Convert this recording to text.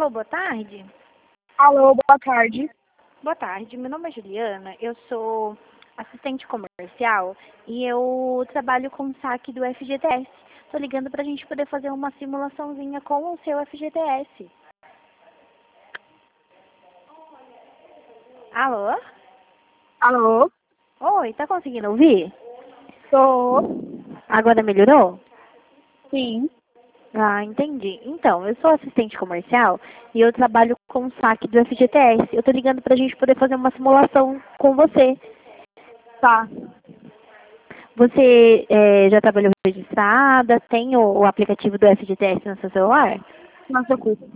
Alô, boa tarde. Alô, boa tarde. Boa tarde, meu nome é Juliana, eu sou assistente comercial e eu trabalho com o saque do FGTS. Estou ligando para a gente poder fazer uma simulaçãozinha com o seu FGTS. Alô? Alô? Oi, tá conseguindo ouvir? Tô. Agora melhorou? Sim. Ah, entendi. Então, eu sou assistente comercial e eu trabalho com o saque do FGTS. Eu estou ligando para a gente poder fazer uma simulação com você. Tá. Você já trabalhou registrada? Tem o aplicativo do FGTS no seu celular? Não se preocupe.